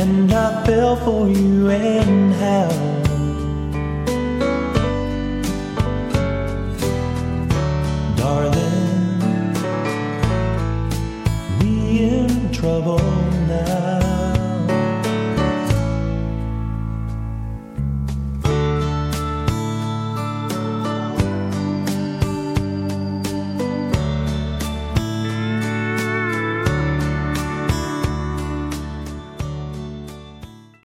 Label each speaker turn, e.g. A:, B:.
A: And I fell for you anyhow. Darling, we in trouble.